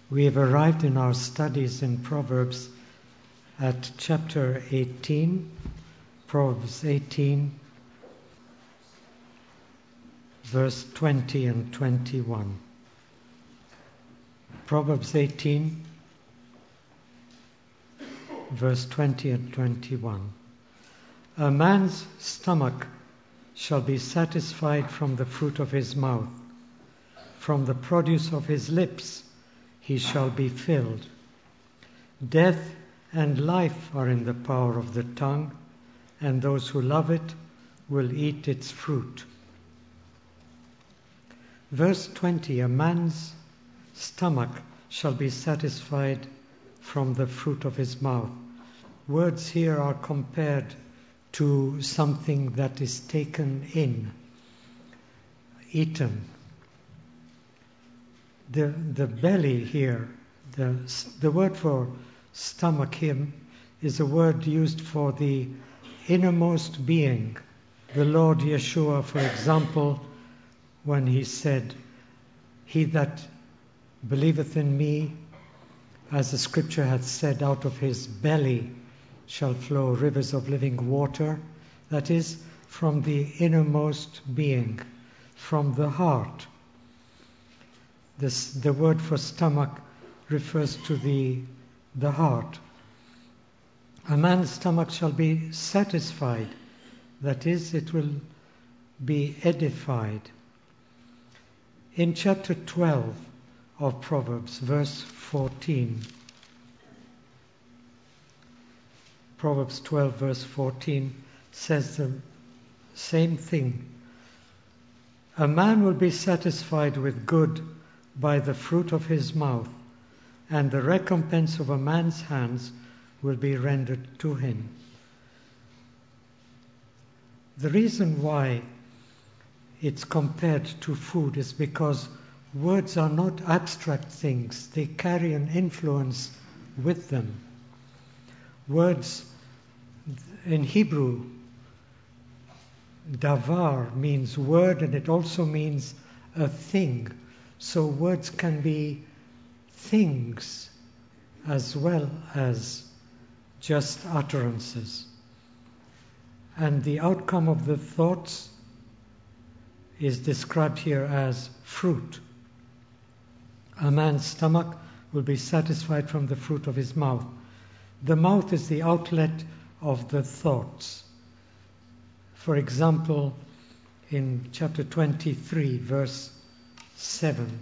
We have arrived in our studies in Proverbs at chapter 18, Proverbs 18, verse 20 and 21. Proverbs 18, verse 20 and 21. A man's stomach shall be satisfied from the fruit of his mouth. From the produce of his lips he shall be filled. Death and life are in the power of the tongue, and those who love it will eat its fruit. Verse 20, a man's stomach shall be satisfied from the fruit of his mouth. Words here are compared to something that is taken in, eaten. The belly here, the word for stomach here is a word used for the innermost being. The Lord Yeshua, for example, when he said, "He that believeth in me, as the scripture hath said, out of his belly shall flow rivers of living water," that is, from the innermost being, from the heart. The word for stomach refers to the heart. A man's stomach shall be satisfied, that is, it will be edified. In chapter 12 of Proverbs, verse 14, Proverbs 12, verse 14 says the same thing. A man will be satisfied with good by the fruit of his mouth, and the recompense of a man's hands will be rendered to him. The reason why it's compared to food is because words are not abstract things. They carry an influence with them. Words in Hebrew, davar means word, and it also means a thing. So words can be things as well as just utterances. And the outcome of the thoughts is described here as fruit. A man's stomach will be satisfied from the fruit of his mouth. The mouth is the outlet of the thoughts. For example, in chapter 23, verse 7,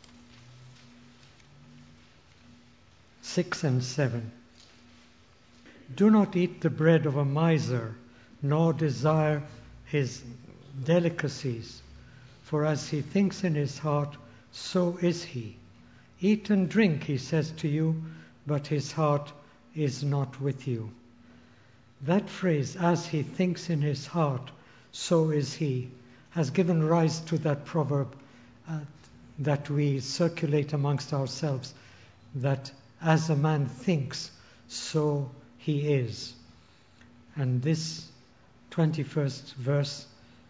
6 and 7. Do not eat the bread of a miser, nor desire his delicacies, for as he thinks in his heart, so is he. Eat and drink, he says to you, but his heart is not with you. That phrase, as he thinks in his heart, so is he, has given rise to that proverb that we circulate amongst ourselves, that as a man thinks, so he is. And this 21st verse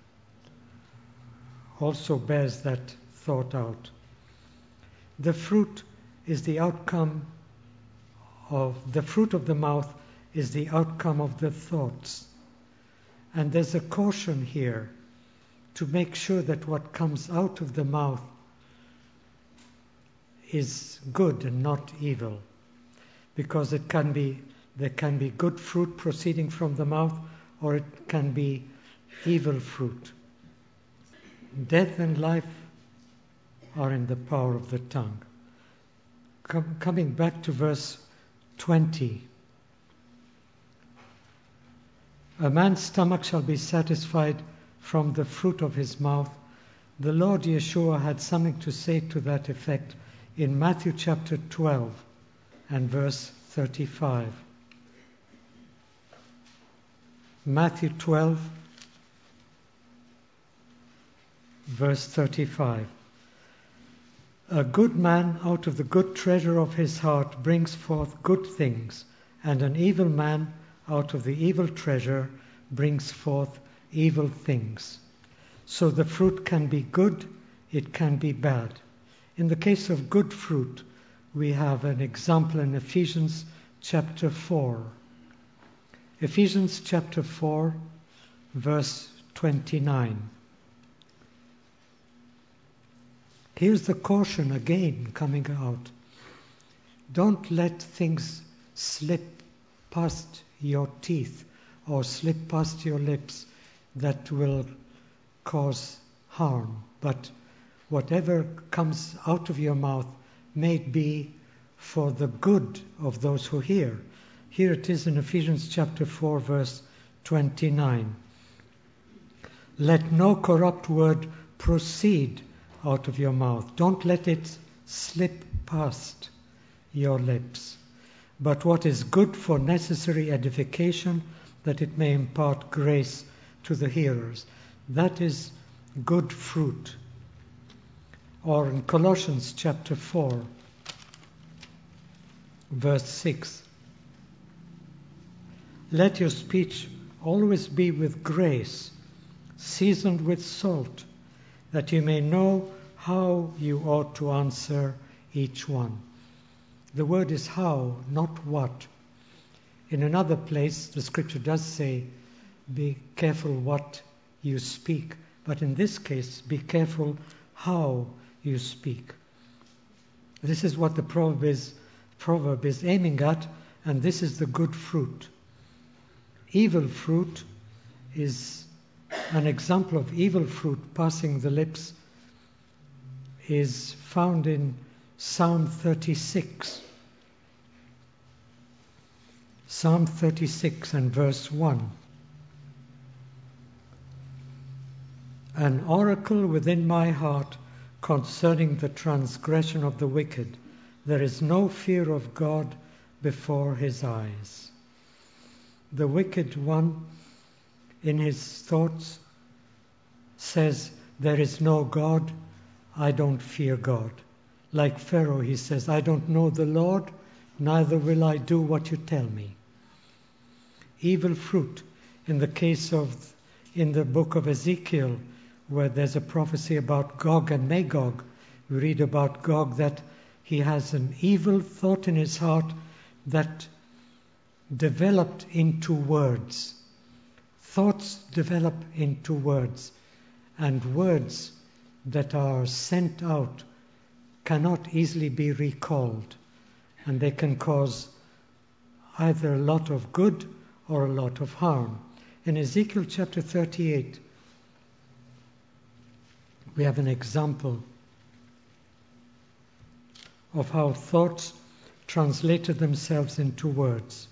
also bears that thought out. The fruit is the outcome of the fruit of the mouth is the outcome of the thoughts. And there's a caution here to make sure that what comes out of the mouth is good and not evil, because there can be good fruit proceeding from the mouth, or it can be evil fruit. Death and life are in the power of the tongue. Coming back to verse 20. A man's stomach shall be satisfied from the fruit of his mouth. The Lord Yeshua had something to say to that effect in Matthew chapter 12 and verse 35. Matthew 12, verse 35. A good man out of the good treasure of his heart brings forth good things, and an evil man out of the evil treasure brings forth evil things. So the fruit can be good, it can be bad. In the case of good fruit, we have an example in Ephesians chapter 4. Ephesians chapter 4, verse 29. Here's the caution again coming out. Don't let things slip past your teeth or slip past your lips that will cause harm. But whatever comes out of your mouth may be for the good of those who hear. Here it is in Ephesians chapter 4, verse 29. Let no corrupt word proceed out of your mouth. Don't let it slip past your lips. But what is good for necessary edification, that it may impart grace to the hearers. That is good fruit. Or in Colossians chapter 4, verse 6. Let your speech always be with grace, seasoned with salt, that you may know how you ought to answer each one. The word is how, not what. In another place, the scripture does say, be careful what you speak. But in this case, be careful how you speak. This is what the proverb is aiming at, and this is the good fruit. Evil fruit is an example of evil fruit passing the lips is found in Psalm 36. Psalm 36 and verse 1. An oracle within my heart concerning the transgression of the wicked. There is no fear of God before his eyes. The wicked one, in his thoughts, says, there is no God, I don't fear God. Like Pharaoh, he says, I don't know the Lord, neither will I do what you tell me. Evil fruit, in the case of, in the book of Ezekiel, where there's a prophecy about Gog and Magog, we read about Gog that he has an evil thought in his heart that developed into words. Thoughts develop into words, and words that are sent out cannot easily be recalled, and they can cause either a lot of good or a lot of harm. In Ezekiel chapter 38, we have an example of how thoughts translated themselves into words.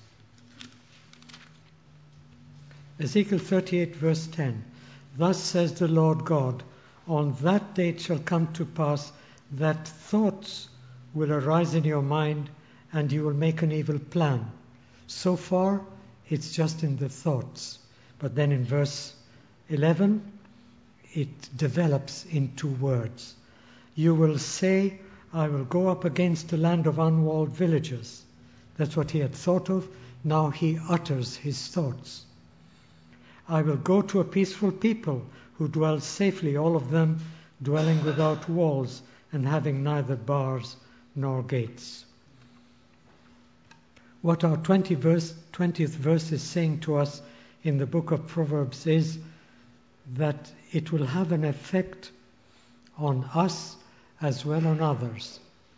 Ezekiel 38 verse 10. Thus says the Lord God, on that day it shall come to pass that thoughts will arise in your mind and you will make an evil plan. So far, it's just in the thoughts. But then in verse 11, it develops into words. You will say, I will go up against a land of unwalled villages. That's what he had thought of. Now he utters his thoughts. I will go to a peaceful people who dwell safely, all of them dwelling without walls and having neither bars nor gates. What our 20th verse is saying to us in the book of Proverbs is that it will have an effect on us as well on others.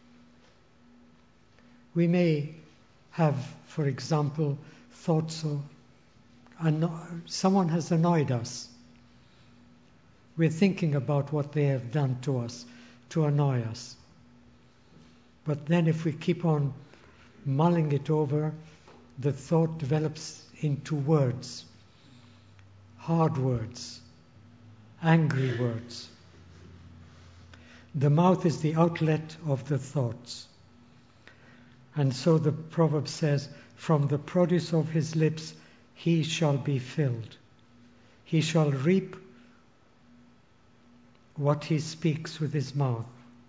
We may have, for example, thoughts of someone has annoyed us. We're thinking about what they have done to us to annoy us. But then if we keep on mulling it over, the thought develops into words, hard words, angry words. The mouth is the outlet of the thoughts. And so the proverb says, from the produce of his lips he shall be filled. He shall reap what he speaks with his mouth.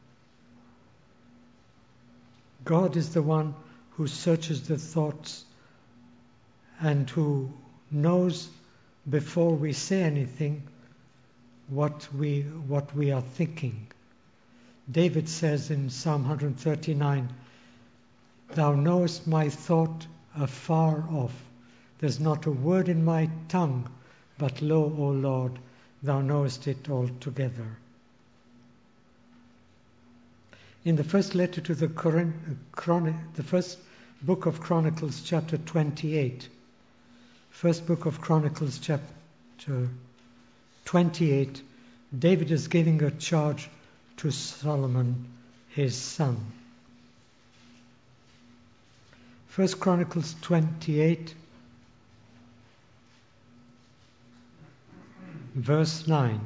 God is the one who searches the thoughts and who knows before we say anything what we are thinking. David says in Psalm 139, Thou knowest my thought afar off. There's not a word in my tongue, but lo, O Lord, thou knowest it altogether. In the first letter to the first book of Chronicles, chapter 28, first book of Chronicles, chapter 28, David is giving a charge to Solomon, his son. First Chronicles 28, verse 9.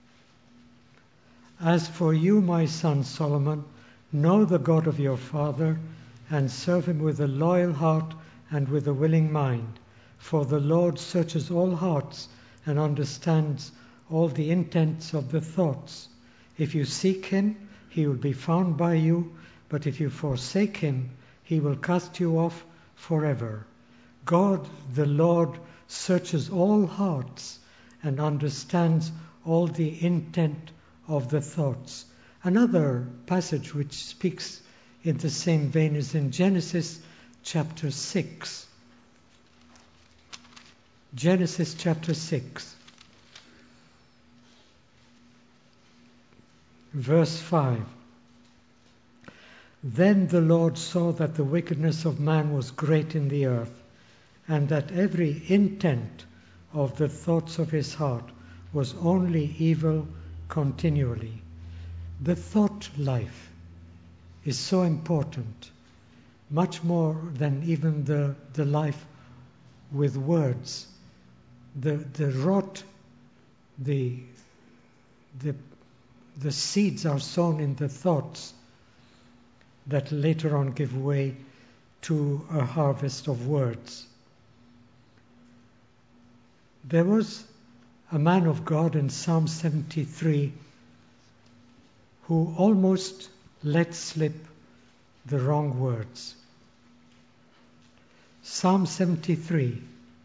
As for you, my son Solomon, know the God of your father, and serve him with a loyal heart and with a willing mind. For the Lord searches all hearts and understands all the intents of the thoughts. If you seek him, he will be found by you, but if you forsake him, he will cast you off forever. God, the Lord, searches all hearts and understands all the intent of the thoughts. Another passage which speaks in the same vein is in Genesis chapter 6. Genesis chapter 6, verse 5. Then the Lord saw that the wickedness of man was great in the earth, and that every intent of the thoughts of his heart was only evil continually. The thought life is so important, much more than even the life with words. The rot, the seeds are sown in the thoughts that later on give way to a harvest of words. There was a man of God in Psalm 73 who almost let slip the wrong words. Psalm 73.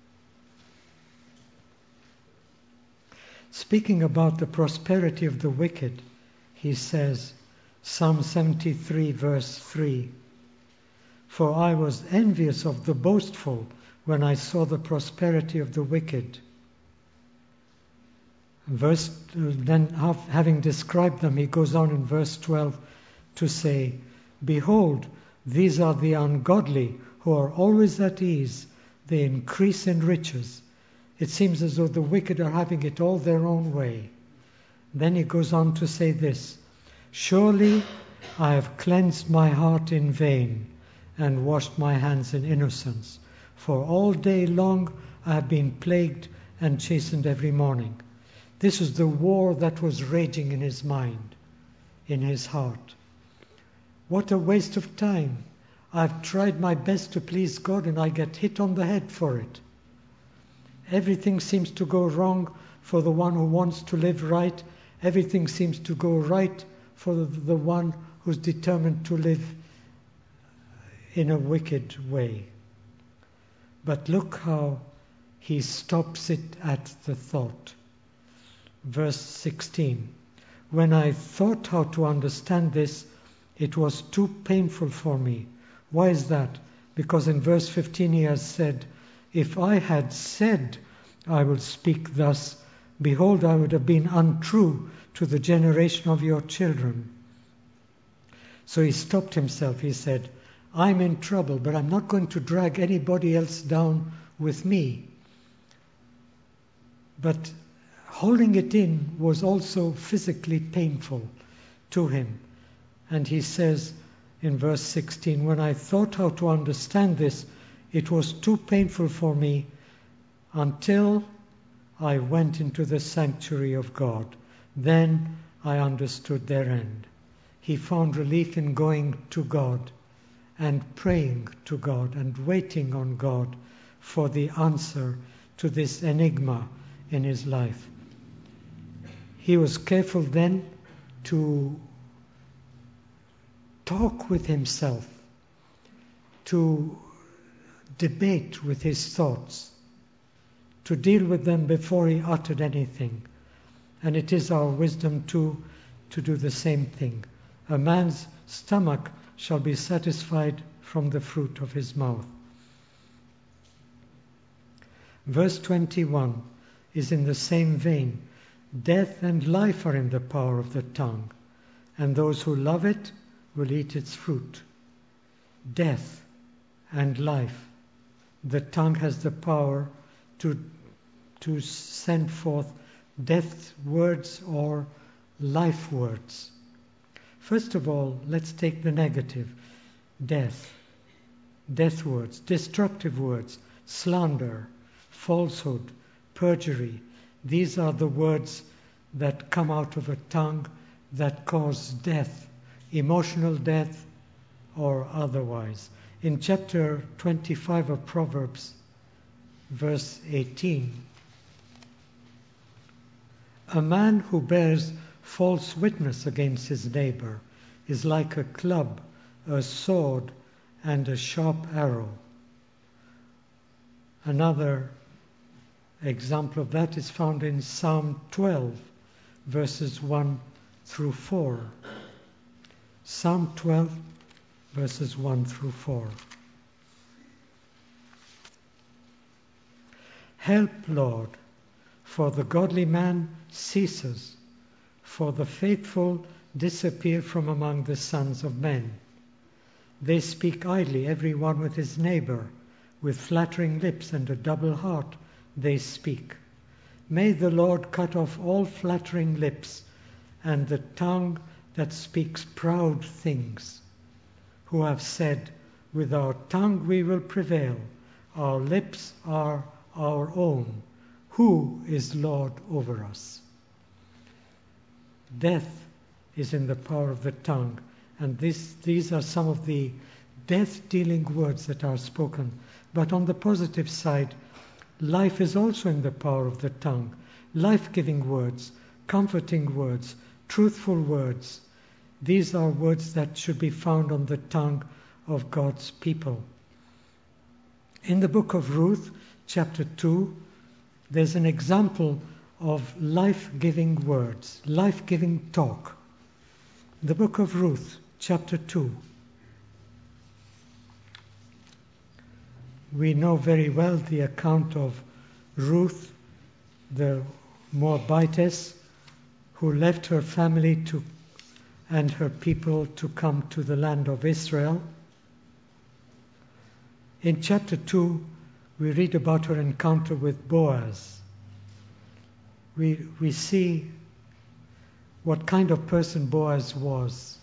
Speaking about the prosperity of the wicked, he says, Psalm 73 verse 3, "For I was envious of the boastful when I saw the prosperity of the wicked." Then having described them, he goes on in verse 12 to say, "Behold, these are the ungodly who are always at ease. They increase in riches." It seems as though the wicked are having it all their own way. Then he goes on to say this, "Surely I have cleansed my heart in vain and washed my hands in innocence. For all day long I have been plagued and chastened every morning." This is the war that was raging in his mind, in his heart. What a waste of time. I've tried my best to please God and I get hit on the head for it. Everything seems to go wrong for the one who wants to live right. Everything seems to go right for the one who's determined to live in a wicked way. But look how he stops it at the thought. Verse 16. "When I thought how to understand this, it was too painful for me." Why is that? Because in verse 15 he has said, "If I had said, I will speak thus, behold, I would have been untrue to the generation of your children." So he stopped himself. He said, "I'm in trouble, but I'm not going to drag anybody else down with me." But holding it in was also physically painful to him. And he says in verse 16, "When I thought how to understand this, it was too painful for me until I went into the sanctuary of God. Then I understood their end." He found relief in going to God and praying to God and waiting on God for the answer to this enigma in his life. He was careful then to talk with himself, to debate with his thoughts, to deal with them before he uttered anything. And it is our wisdom to do the same thing. A man's stomach shall be satisfied from the fruit of his mouth. Verse 21 is in the same vein. Death and life are in the power of the tongue, and those who love it will eat its fruit. Death and life. The tongue has the power to send forth death words or life words. First of all, let's take the negative. Death. Death words, destructive words, slander, falsehood, perjury. These are the words that come out of a tongue that cause death, emotional death or otherwise. In chapter 25 of Proverbs, verse 18, a man who bears false witness against his neighbor is like a club, a sword, and a sharp arrow. Another example of that is found in Psalm 12, verses 1 through 4. Psalm 12, verses 1 through 4. Help, Lord, for the godly man ceases, for the faithful disappear from among the sons of men. They speak idly, every one with his neighbor, with flattering lips and a double heart they speak. May the Lord cut off all flattering lips and the tongue that speaks proud things, who have said, with our tongue we will prevail, our lips are our own. Who is Lord over us? Death is in the power of the tongue, and these are some of the death-dealing words that are spoken. But on the positive side, life is also in the power of the tongue. Life-giving words, comforting words, truthful words. These are words that should be found on the tongue of God's people. In the book of Ruth, chapter 2, there's an example of life-giving words, life-giving talk. The book of Ruth, chapter 2. We know very well the account of Ruth, the Moabitess, who left her family and her people to come to the land of Israel. In chapter 2, we read about her encounter with Boaz. We see what kind of person Boaz was.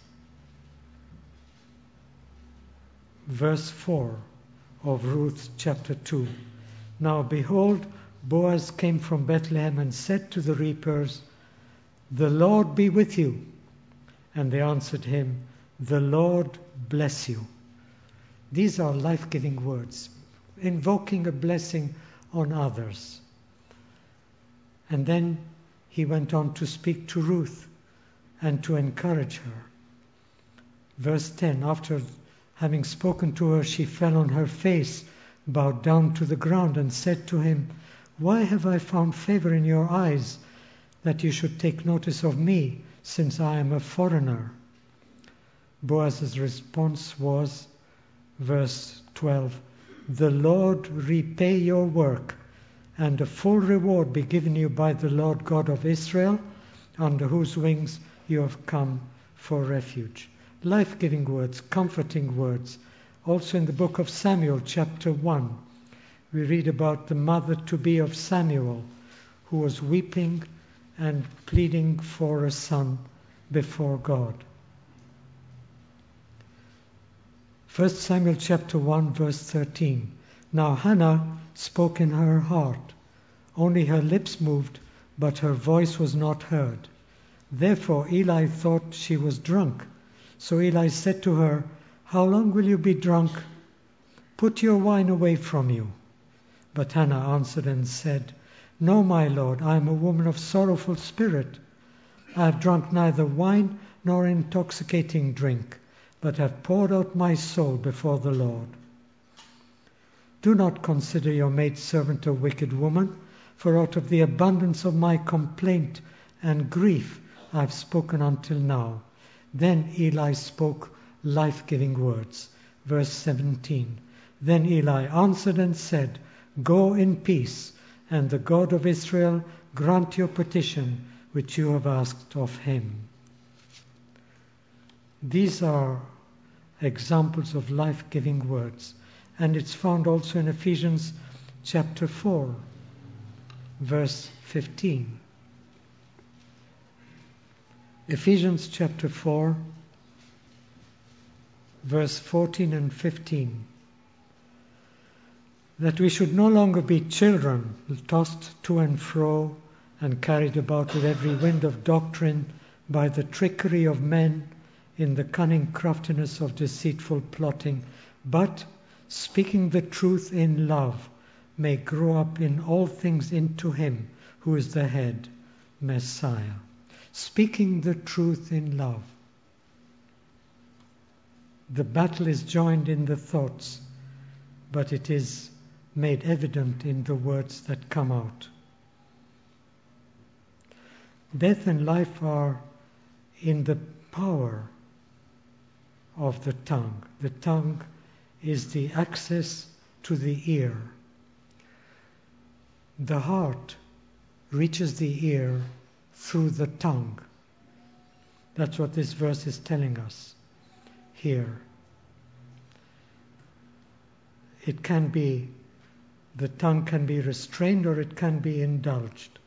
Verse 4 of Ruth chapter 2. Now behold, Boaz came from Bethlehem and said to the reapers, "The Lord be with you." And they answered him, "The Lord bless you." These are life-giving words, invoking a blessing on others. And then he went on to speak to Ruth and to encourage her. Verse 10, after having spoken to her, she fell on her face, bowed down to the ground, and said to him, "Why have I found favor in your eyes, that you should take notice of me, since I am a foreigner?" Boaz's response was, verse 12, "The Lord repay your work, and a full reward be given you by the Lord God of Israel, under whose wings you have come for refuge." Life-giving words, comforting words. Also in the book of Samuel, chapter 1, we read about the mother-to-be of Samuel, who was weeping and pleading for a son before God. 1 Samuel chapter 1, verse 13. Now Hannah spoke in her heart. Only her lips moved, but her voice was not heard. Therefore Eli thought she was drunk. So Eli said to her, "How long will you be drunk? Put your wine away from you." But Hannah answered and said, "No, my Lord, I am a woman of sorrowful spirit. I have drunk neither wine nor intoxicating drink, but have poured out my soul before the Lord. Do not consider your maidservant a wicked woman, for out of the abundance of my complaint and grief I have spoken until now." Then Eli spoke life-giving words. Verse 17. Then Eli answered and said, "Go in peace, and the God of Israel grant your petition which you have asked of him." These are examples of life-giving words, and it's found also in Ephesians chapter 4, verse 15. Ephesians chapter 4, verse 14 and 15. That we should no longer be children, tossed to and fro and carried about with every wind of doctrine by the trickery of men in the cunning craftiness of deceitful plotting, but, speaking the truth in love, may grow up in all things into him who is the head, Messiah. Speaking the truth in love. The battle is joined in the thoughts, but it is made evident in the words that come out. Death and life are in the power of the tongue. The tongue is the access to the ear. The heart reaches the ear through the tongue. That's what this verse is telling us here. It can be, the tongue can be restrained or it can be indulged.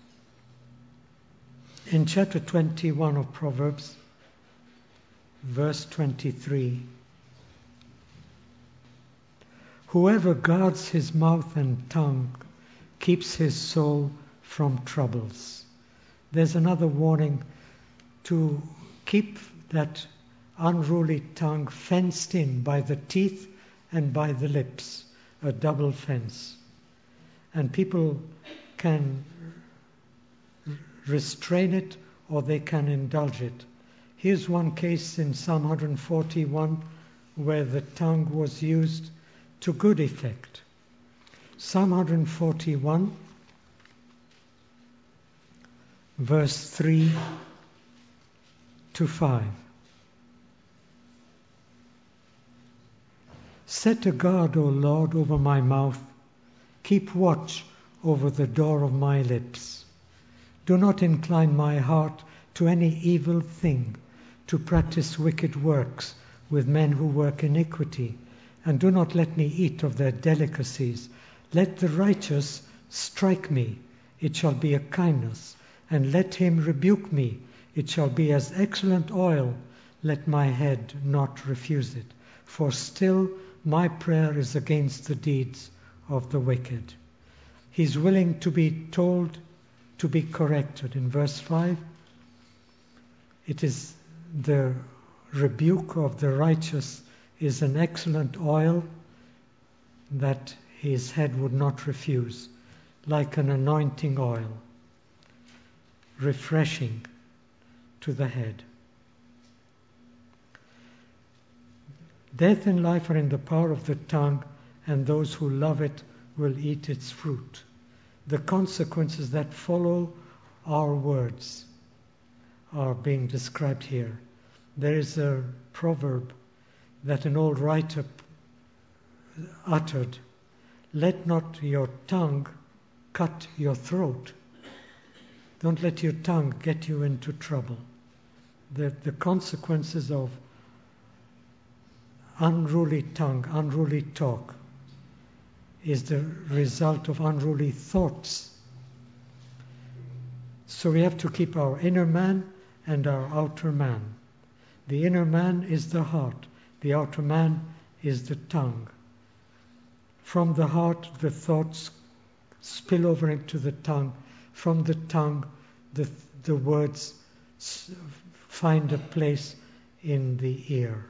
In chapter 21 of Proverbs, verse 23, whoever guards his mouth and tongue keeps his soul from troubles. There's another warning to keep that unruly tongue fenced in by the teeth and by the lips, a double fence. And people can restrain it or they can indulge it. Here's one case in Psalm 141 where the tongue was used to good effect. Psalm 141, verse 3 to 5. Set a guard, O Lord, over my mouth. Keep watch over the door of my lips. Do not incline my heart to any evil thing, to practice wicked works with men who work iniquity, and do not let me eat of their delicacies. Let the righteous strike me, it shall be a kindness, and let him rebuke me, it shall be as excellent oil. Let my head not refuse it, for still my prayer is against the deeds of the wicked. He's willing to be told, to be corrected. In verse 5, it is the rebuke of the righteous is an excellent oil that his head would not refuse, like an anointing oil, refreshing to the head. Death and life are in the power of the tongue, and those who love it will eat its fruit. The consequences that follow our words are being described here. There is a proverb that an old writer uttered, "Let not your tongue cut your throat." Don't let your tongue get you into trouble. The consequences of unruly tongue, unruly talk, is the result of unruly thoughts. So we have to keep our inner man and our outer man. The inner man is the heart. The outer man is the tongue. From the heart, the thoughts spill over into the tongue. From the tongue, the words find a place in the ear.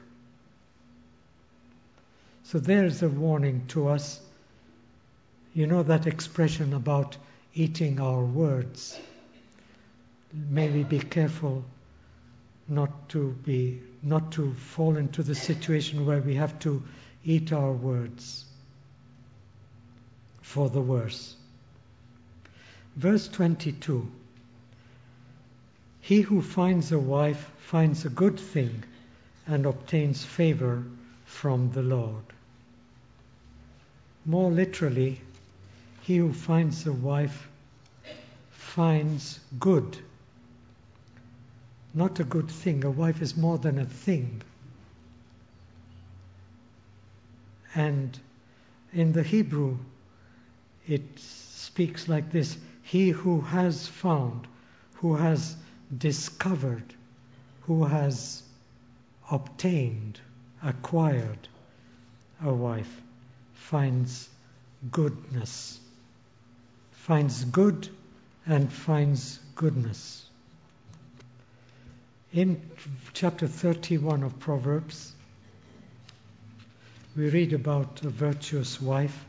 So there's a warning to us. You know that expression about eating our words. May we be careful not to fall into the situation where we have to eat our words for the worse. Verse 22. He who finds a wife finds a good thing and obtains favor from the Lord. More literally, he who finds a wife finds good. Not a good thing. A wife is more than a thing. And in the Hebrew, it speaks like this: he who has found, who has discovered, who has obtained, acquired a wife, finds goodness. Finds good and finds goodness. In chapter 31 of Proverbs, we read about a virtuous wife.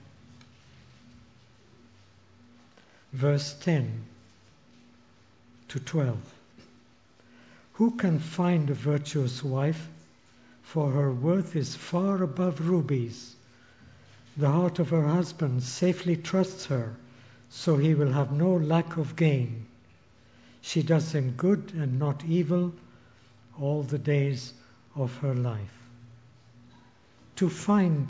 Verse 10 to 12. Who can find a virtuous wife? For her worth is far above rubies. The heart of her husband safely trusts her, so he will have no lack of gain. She does him good and not evil all the days of her life. To find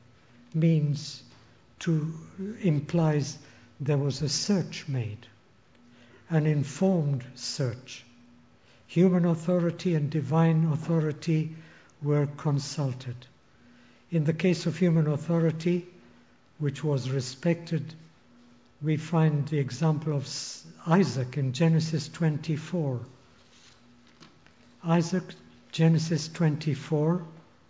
implies there was a search made, an informed search. Human authority and divine authority were consulted. In the case of human authority, which was respected, we find the example of Isaac in Genesis 24. Isaac, Genesis 24,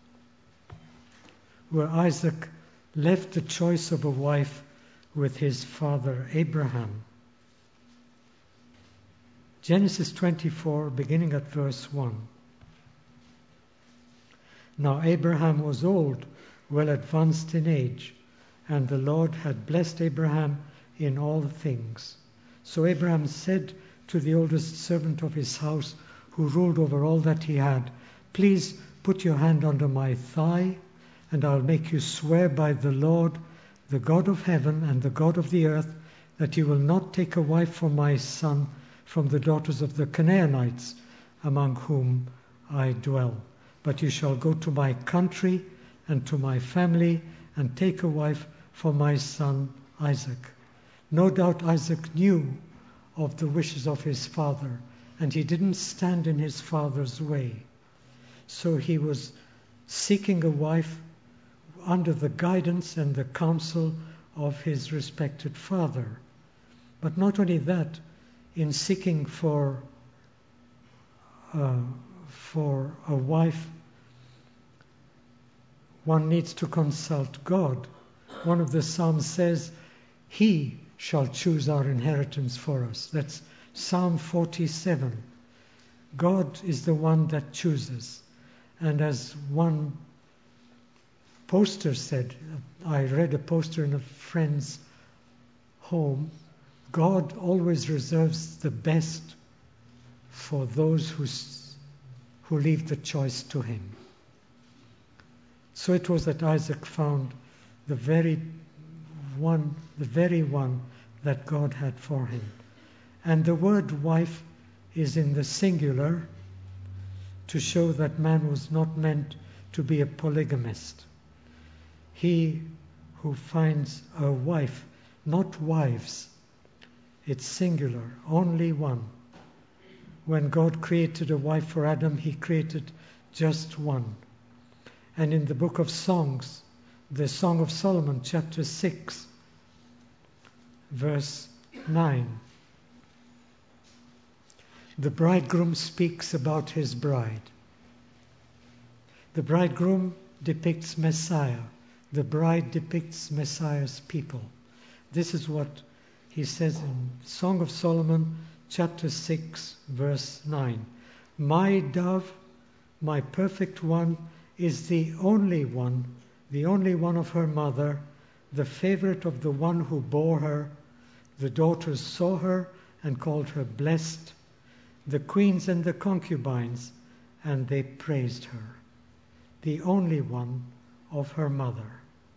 where Isaac left the choice of a wife with his father Abraham. Genesis 24, beginning at verse 1. Now Abraham was old, well advanced in age, and the Lord had blessed Abraham in all things. So Abraham said to the oldest servant of his house, who ruled over all that he had, "Please put your hand under my thigh, and I'll make you swear by the Lord, the God of heaven and the God of the earth, that you will not take a wife for my son from the daughters of the Canaanites, among whom I dwell. But you shall go to my country and to my family and take a wife for my son Isaac." No doubt Isaac knew of the wishes of his father, and he didn't stand in his father's way. So he was seeking a wife under the guidance and the counsel of his respected father. But not only that, in seeking for a wife, one needs to consult God. One of the Psalms says, "He shall choose our inheritance for us." That's Psalm 47. God is the one that chooses. And as one poster said, I read a poster in a friend's home, God always reserves the best for those who leave the choice to him. So it was that Isaac found the very one that God had for him. And the word wife is in the singular to show that man was not meant to be a polygamist. He who finds a wife, not wives, it's singular, only one. When God created a wife for Adam, he created just one. And in the book of Songs, the Song of Solomon, chapter 6, verse 9, the bridegroom speaks about his bride. The bridegroom depicts Messiah. The bride depicts Messiah's people. This is what he says in Song of Solomon, chapter 6, verse 9. "My dove, my perfect one, is the only one of her mother, the favorite of the one who bore her. The daughters saw her and called her blessed, the queens and the concubines, and they praised her." The only one of her mother.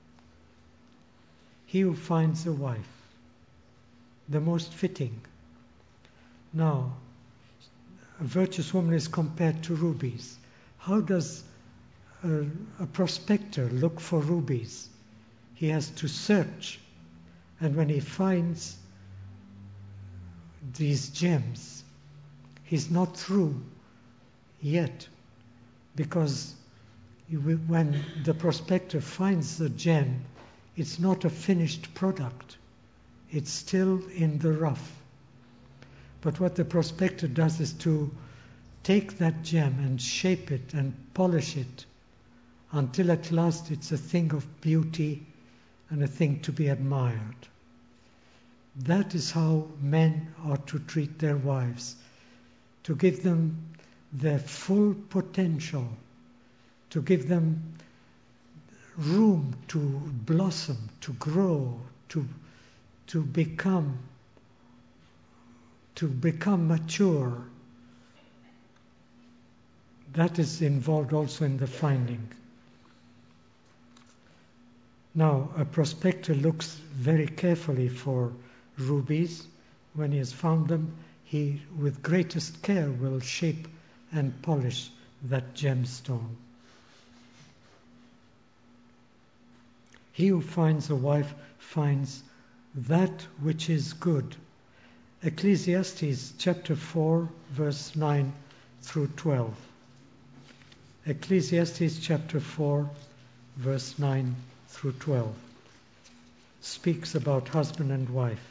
He who finds a wife, the most fitting. Now, a virtuous woman is compared to rubies. How does a prospector look for rubies? He has to search, and when he finds these gems, he's not through yet, because when the prospector finds the gem, it's not a finished product. It's still in the rough. But what the prospector does is to take that gem and shape it and polish it until at last it's a thing of beauty and a thing to be admired. That is how men are to treat their wives, to give them their full potential, to give them room to blossom, to grow, to become mature. That is involved also in the finding. Now, a prospector looks very carefully for rubies. When he has found them, he, with greatest care, will shape and polish that gemstone. He who finds a wife finds that which is good. Ecclesiastes chapter 4, verse 9 through 12. Ecclesiastes chapter 4, verse 9 through 12 speaks about husband and wife.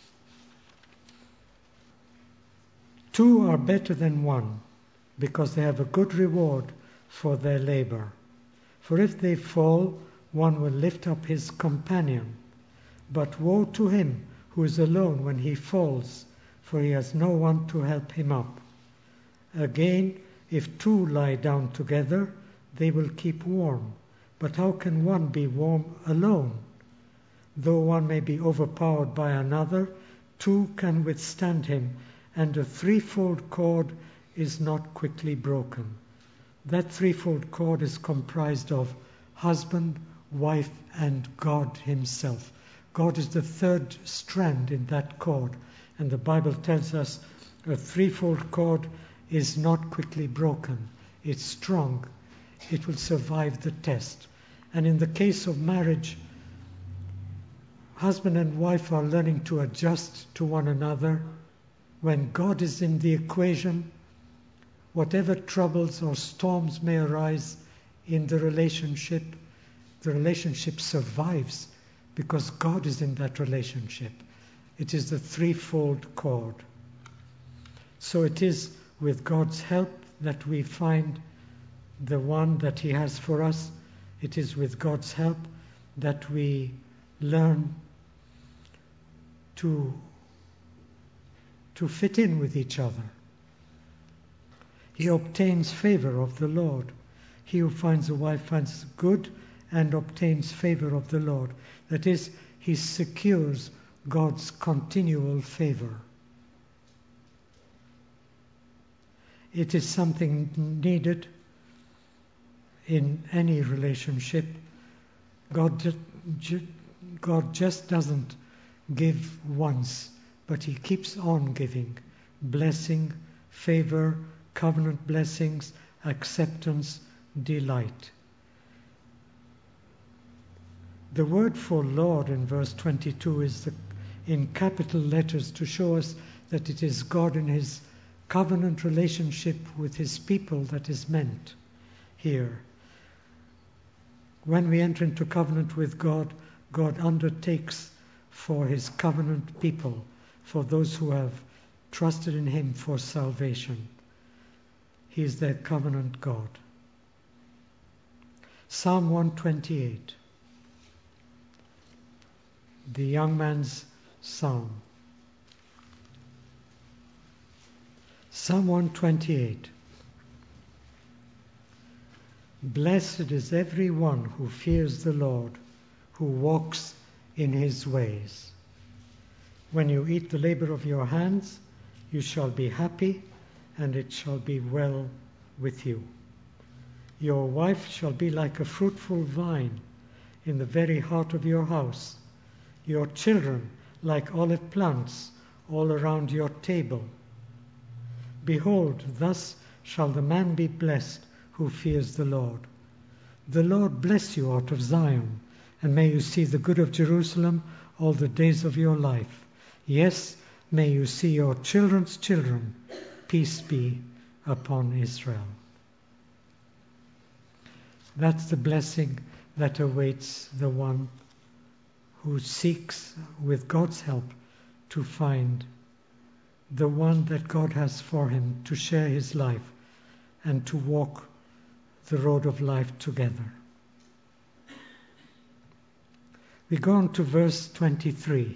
Two are better than one, because they have a good reward for their labor. For if they fall, one will lift up his companion. But woe to him who is alone when he falls, for he has no one to help him up. Again, if two lie down together, they will keep warm. But how can one be warm alone? Though one may be overpowered by another, two can withstand him, and a threefold cord is not quickly broken. That threefold cord is comprised of husband, wife, and God himself. God is the third strand in that cord, and the Bible tells us a threefold cord is not quickly broken. It's strong. It will survive the test. And in the case of marriage, husband and wife are learning to adjust to one another. When God is in the equation, whatever troubles or storms may arise in the relationship survives because God is in that relationship. It is the threefold cord. So it is with God's help that we find the one that He has for us. It is with God's help that we learn to fit in with each other. He obtains favor of the Lord. He who finds a wife finds good and obtains favor of the Lord. That is, he secures God's continual favor. It is something needed in any relationship. God just doesn't give once, but He keeps on giving. Blessing, favor, covenant blessings, acceptance, delight. The word for Lord in verse 22 is in capital letters to show us that it is God in His covenant relationship with His people that is meant here. When we enter into covenant with God, God undertakes for His covenant people, for those who have trusted in Him for salvation. He is their covenant God. Psalm 128, the young man's psalm. Psalm 128. Blessed is every one who fears the Lord, who walks in His ways. When you eat the labor of your hands, you shall be happy, and it shall be well with you. Your wife shall be like a fruitful vine in the very heart of your house, your children like olive plants all around your table. Behold, thus shall the man be blessed who fears the Lord. The Lord bless you out of Zion, and may you see the good of Jerusalem all the days of your life. Yes, may you see your children's children. Peace be upon Israel. That's the blessing that awaits the one who seeks, with God's help, to find the one that God has for him, to share his life and to walk the road of life together. We go on to verse 23.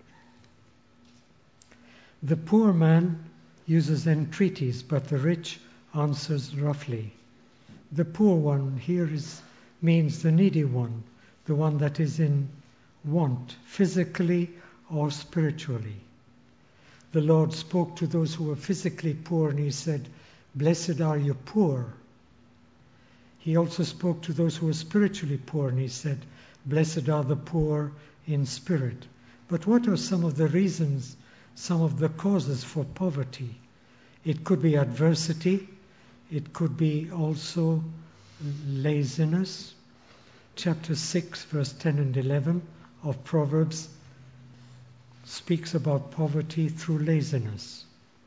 The poor man uses entreaties, but the rich answers roughly. The poor one here means the needy one, the one that is in want, physically or spiritually. The Lord spoke to those who were physically poor, and he said, "Blessed are you poor." He also spoke to those who were spiritually poor, and he said, "Blessed are the poor in spirit." But what are some of the reasons, some of the causes for poverty? It could be adversity. It could be also laziness. Chapter 6, verse 10 and 11 of Proverbs speaks about poverty through laziness.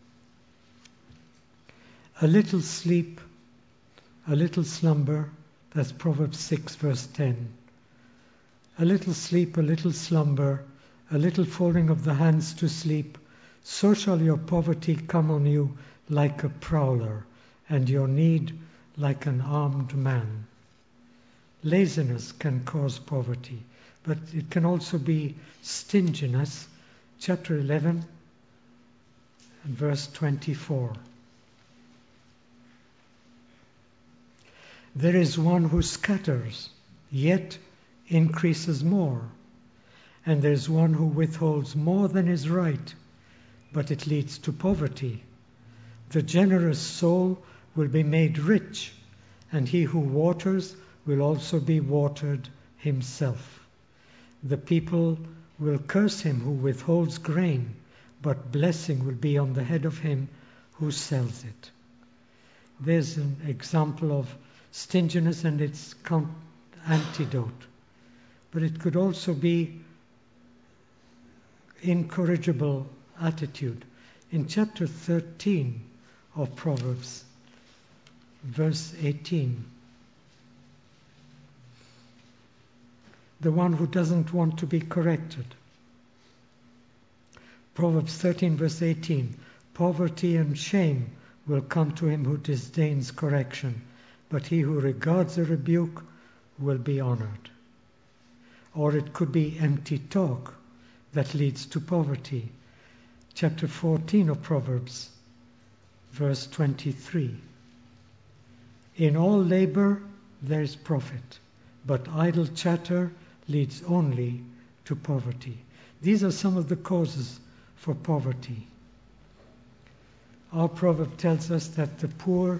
A little sleep, a little slumber, that's Proverbs 6, verse 10. A little sleep, a little slumber, a little folding of the hands to sleep, so shall your poverty come on you like a prowler, and your need like an armed man. Laziness can cause poverty, but it can also be stinginess. Chapter 11 and verse 24. There is one who scatters, yet increases more, and there is one who withholds more than is right, but it leads to poverty. The generous soul will be made rich, and he who waters will also be watered himself. The people will curse him who withholds grain, but blessing will be on the head of him who sells it. There's an example of stinginess and its antidote. But it could also be incorrigible attitude. In chapter 13 of Proverbs, verse 18, the one who doesn't want to be corrected. Proverbs 13, verse 18, poverty and shame will come to him who disdains correction, but he who regards a rebuke will be honored. Or it could be empty talk that leads to poverty. Chapter 14 of Proverbs, verse 23. In all labor there is profit, but idle chatter leads only to poverty. These are some of the causes for poverty. Our proverb tells us that the poor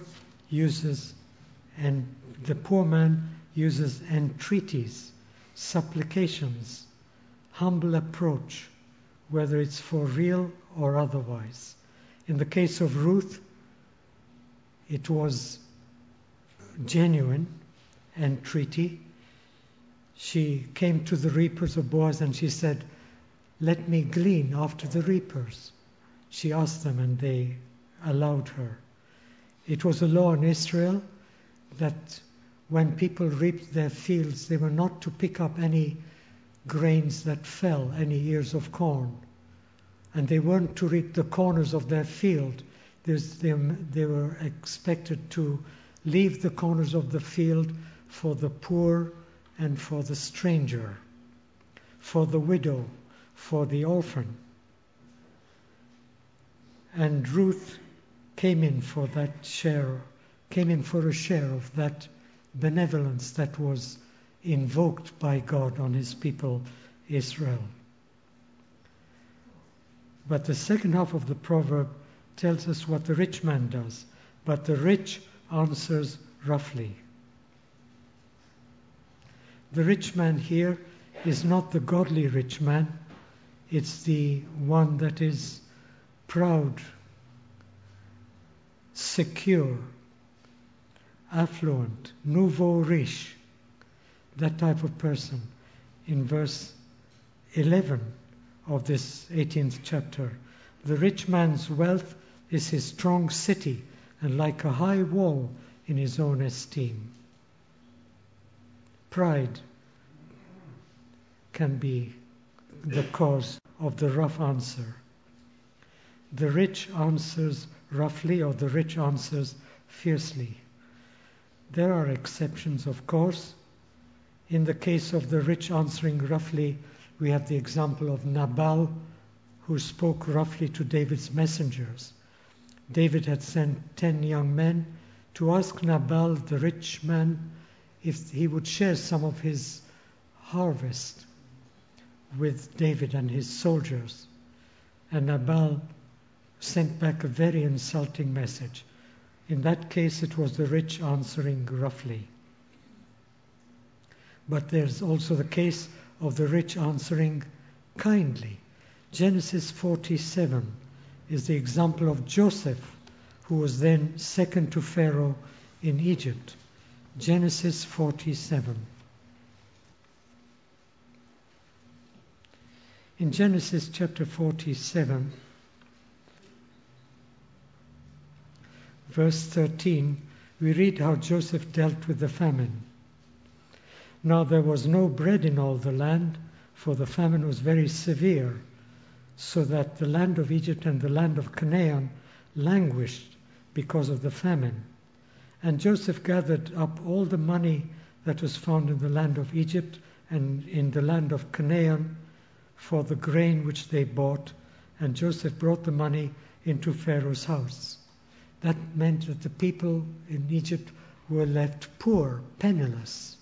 man uses entreaties, supplications, humble approach, whether it's for real or otherwise. In the case of Ruth, it was genuine entreaty. She came to the reapers of Boaz and she said, "Let me glean after the reapers." She asked them and they allowed her. It was a law in Israel that when people reaped their fields, they were not to pick up any grains that fell, any ears of corn. And they weren't to reap the corners of their field. They were expected to leave the corners of the field for the poor and for the stranger, for the widow, for the orphan. And Ruth came in for a share of that benevolence that was invoked by God on his people Israel. But the second half of the proverb tells us what the rich man does. But the rich answers roughly. The rich man here is not the godly rich man. It's the one that is proud, secure, affluent, nouveau riche, that type of person. In verse 11 of this 18th chapter, the rich man's wealth is his strong city, and like a high wall in his own esteem. Pride can be the cause of the rough answer. The rich answers roughly, or the rich answers fiercely. There are exceptions, of course. In the case of the rich answering roughly, we have the example of Nabal, who spoke roughly to David's messengers. David had sent 10 young men to ask Nabal, the rich man, if he would share some of his harvest with David and his soldiers. And Nabal sent back a very insulting message. In that case, it was the rich answering roughly. But there's also the case of the rich answering kindly. Genesis 47 is the example of Joseph, who was then second to Pharaoh in Egypt. Genesis 47. In Genesis chapter 47, verse 13, we read how Joseph dealt with the famine. Now there was no bread in all the land, for the famine was very severe, so that the land of Egypt and the land of Canaan languished because of the famine. And Joseph gathered up all the money that was found in the land of Egypt and in the land of Canaan for the grain which they bought, and Joseph brought the money into Pharaoh's house. That meant that the people in Egypt were left poor, penniless.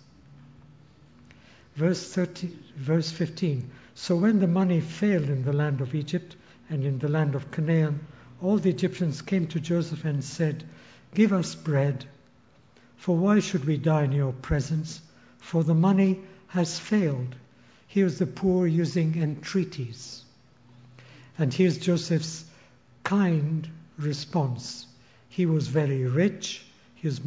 Verse 15, so when the money failed in the land of Egypt and in the land of Canaan, all the Egyptians came to Joseph and said, give us bread, for why should we die in your presence? For the money has failed. Here's the poor using entreaties. And here's Joseph's kind response. He was very rich, he was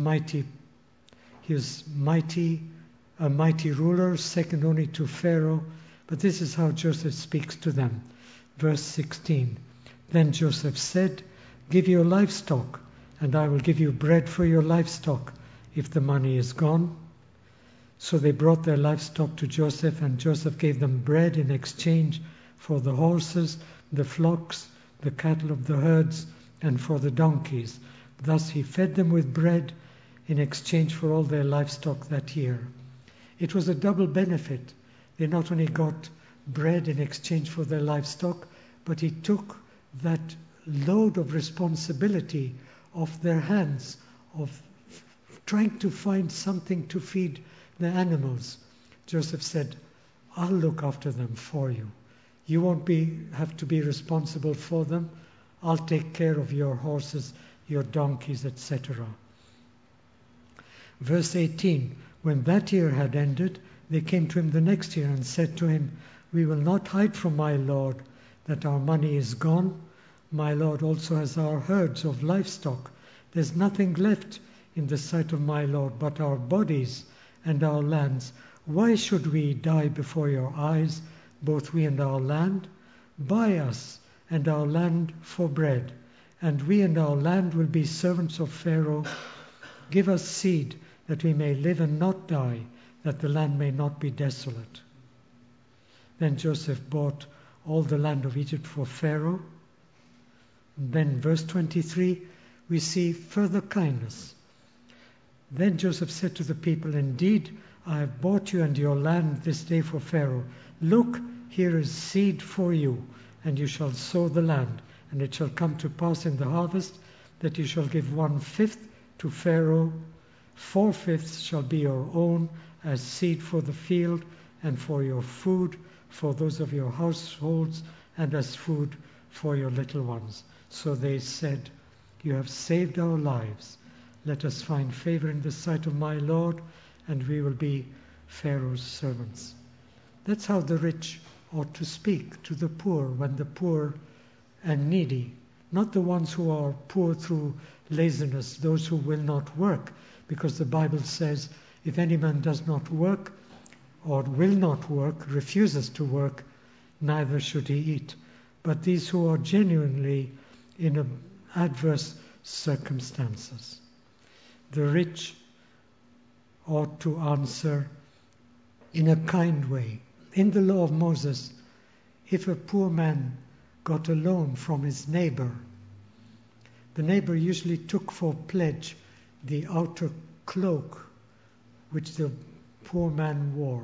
a mighty ruler, second only to Pharaoh. But this is how Joseph speaks to them. Verse 16, then Joseph said, give your livestock, and I will give you bread for your livestock if the money is gone. So they brought their livestock to Joseph, and Joseph gave them bread in exchange for the horses, the flocks, the cattle of the herds, and for the donkeys. Thus he fed them with bread in exchange for all their livestock that year. It was a double benefit. They not only got bread in exchange for their livestock, but he took that load of responsibility off their hands of trying to find something to feed the animals. Joseph said, I'll look after them for you. You won't have to be responsible for them. I'll take care of your horses, your donkeys, etc. Verse 18, when that year had ended, they came to him the next year and said to him, we will not hide from my Lord that our money is gone. My Lord also has our herds of livestock. There's nothing left in the sight of my Lord but our bodies and our lands. Why should we die before your eyes, both we and our land? Buy us and our land for bread, and we and our land will be servants of Pharaoh. Give us seed that we may live and not die, that the land may not be desolate. Then Joseph bought all the land of Egypt for Pharaoh. And then verse 23, we see further kindness. Then Joseph said to the people, indeed, I have bought you and your land this day for Pharaoh. Look, here is seed for you, and you shall sow the land. And it shall come to pass in the harvest that you shall give 1/5 to Pharaoh. 4/5 shall be your own as seed for the field and for your food, for those of your households, and as food for your little ones. So they said, you have saved our lives. Let us find favor in the sight of my Lord, and we will be Pharaoh's servants. That's how the rich ought to speak to the poor when the poor and needy, not the ones who are poor through laziness, those who will not work, because the Bible says, if any man does not work or will not work, refuses to work, neither should he eat. But these who are genuinely in adverse circumstances. The rich ought to answer in a kind way. In the law of Moses, if a poor man got a loan from his neighbor, the neighbor usually took for pledge the outer cloak which the poor man wore.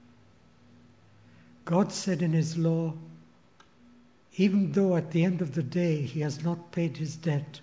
God said in his law, even though at the end of the day he has not paid his debt,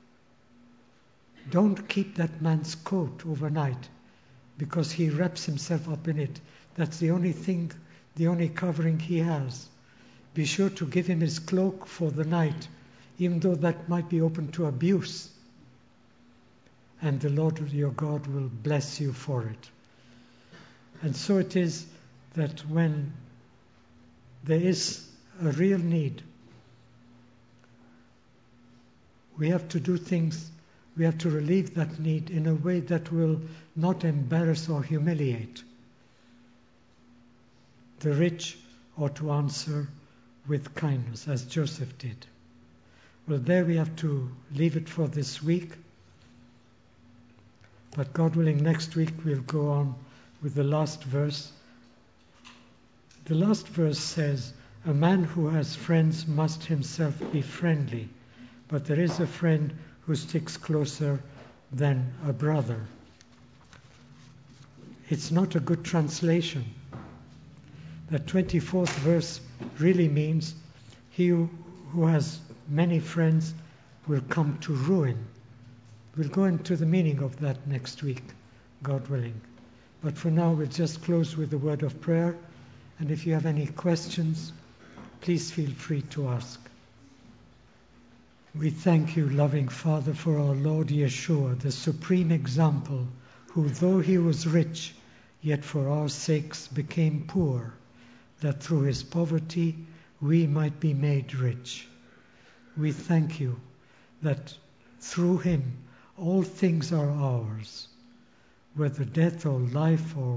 don't keep that man's coat overnight because he wraps himself up in it. That's the only thing, the only covering he has. Be sure to give him his cloak for the night, even though that might be open to abuse. And the Lord your God will bless you for it. And so it is that when there is a real need, we have to do things, we have to relieve that need in a way that will not embarrass or humiliate. The rich ought to answer with kindness, as Joseph did. Well, there we have to leave it for this week. But God willing, next week we'll go on with the last verse. The last verse says, a man who has friends must himself be friendly, but there is a friend who sticks closer than a brother. It's not a good translation. That 24th verse really means he who has many friends will come to ruin. We'll go into the meaning of that next week, God willing. But for now, we'll just close with a word of prayer. And if you have any questions, please feel free to ask. We thank you, loving Father, for our Lord Yeshua, the supreme example, who, though he was rich, yet for our sakes became poor, that through his poverty we might be made rich. We thank you that through him all things are ours, whether death or life or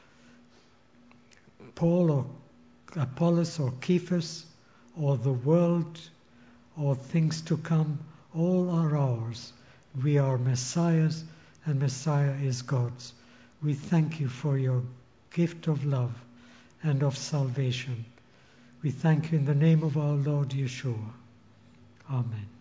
Paul or Apollos or Cephas or the world or things to come, all are ours. We are Messiah's and Messiah is God's. We thank you for your gift of love and of salvation. We thank you in the name of our Lord Yeshua. Amen.